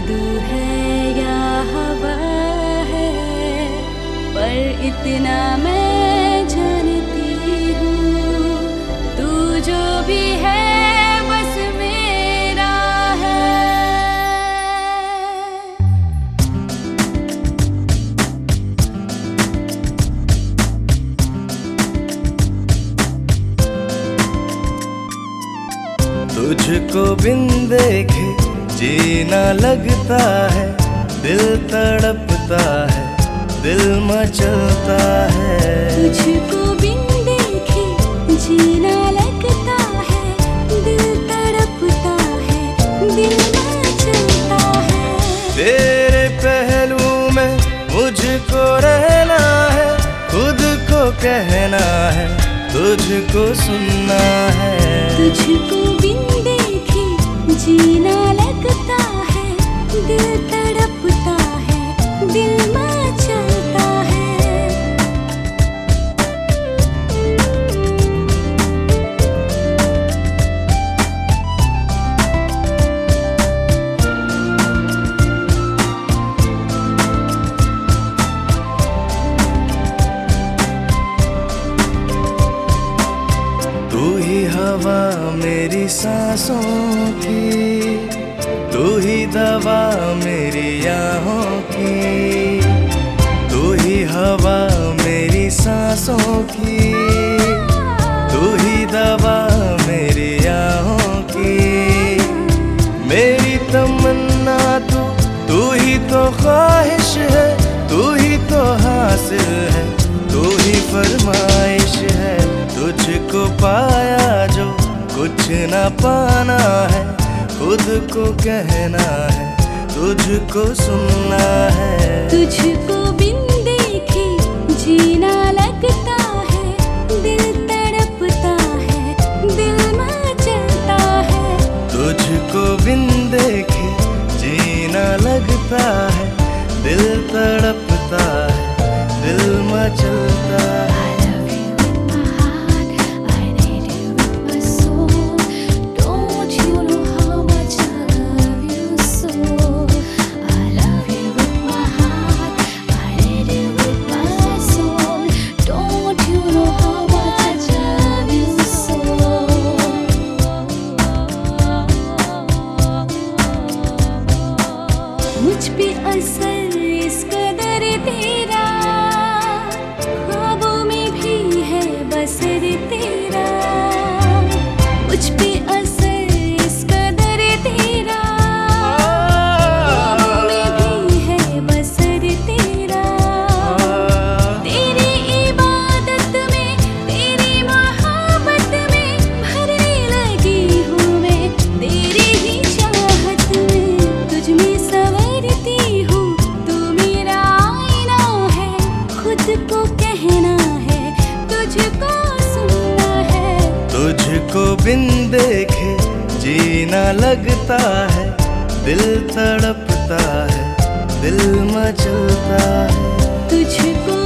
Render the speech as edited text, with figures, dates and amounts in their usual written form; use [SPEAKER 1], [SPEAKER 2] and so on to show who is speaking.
[SPEAKER 1] जादू है या हवा है, पर इतना मैं जानती हूँ, तू जो भी है बस मेरा है।
[SPEAKER 2] तुझको बिन देखे जीना लगता है, दिल तड़पता है, दिल मचलता है।
[SPEAKER 1] तुझको बिन देखे जीना लगता है, दिल तड़पता है, दिल मचलता है।
[SPEAKER 2] तेरे पहलू में मुझको रहना है, खुद को कहना है, तुझको सुनना है।
[SPEAKER 1] तुझको बिन देखे जीना लगता है, दिल तड़पता है, दिल मचलता है।
[SPEAKER 2] तू ही हवा मेरी सांसों की, तू ही दवा मेरी आहों की। तू ही हवा मेरी सांसों की, तू ही दवा मेरी आहों की। मेरी तमन्ना तू ही तो ख्वाहिश है, तू ही तो हासिल है, तू ही फरमाइश है। तुझको पाया जो कुछ न पाना है, खुद को कहना है, तुझको सुनना है।
[SPEAKER 1] तुझको बिन देखे जीना लगता है, दिल तड़पता है, दिल मचलता है।
[SPEAKER 2] तुझको बिन देखे जीना लगता है, दिल तड़पता है, दिल मचलता है।
[SPEAKER 1] मुझ पे असर इस कदर तेरा, ख्वाबों में भी है बसर तेरा। मुझ पे असर इस कदर तेरा, ख्वाबों में भी है बसर तेरा। तेरी इबादत में, तेरी मोहब्बत में भरने लगी हूँ मैं, तेरी ही चाहत में, तुझ में संवरती हूँ। तू मेरा आईना है, खुद को कहना है, तुझको सुनना है।
[SPEAKER 2] तुझको बिन देखे जीना लगता है, दिल तड़पता है, दिल मचलता है।
[SPEAKER 1] तुझको